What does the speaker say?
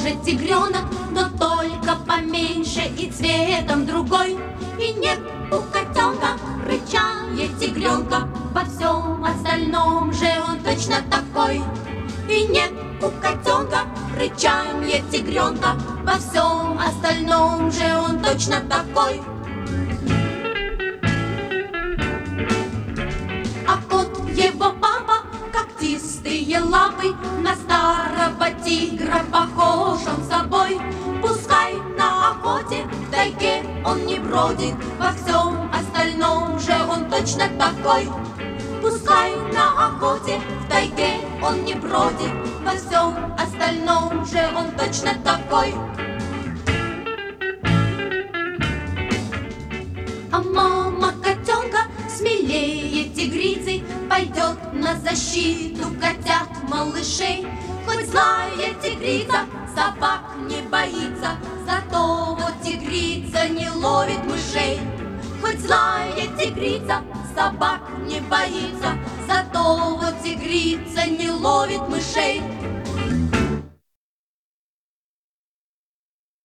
тоже тигренок, но только поменьше и цветом другой. И нет у котенка рычания тигренка, во всем остальном же он точно такой. И нет у котенка рычания тигренка, во всем остальном же он точно такой. А кот его папа, когтистые лапы, на старого тигра похож он собой. Пускай на охоте в тайге он не бродит, во всем остальном же он точно такой. Пускай на охоте в тайге он не бродит, во всем остальном же он точно такой. А мама котенка смелее тигрицы пойдет на защиту котят малышей. Хоть злая тигрица собак не боится, зато вот тигрица не ловит мышей. Хоть злая тигрица собак не боится, зато вот тигрица не ловит мышей.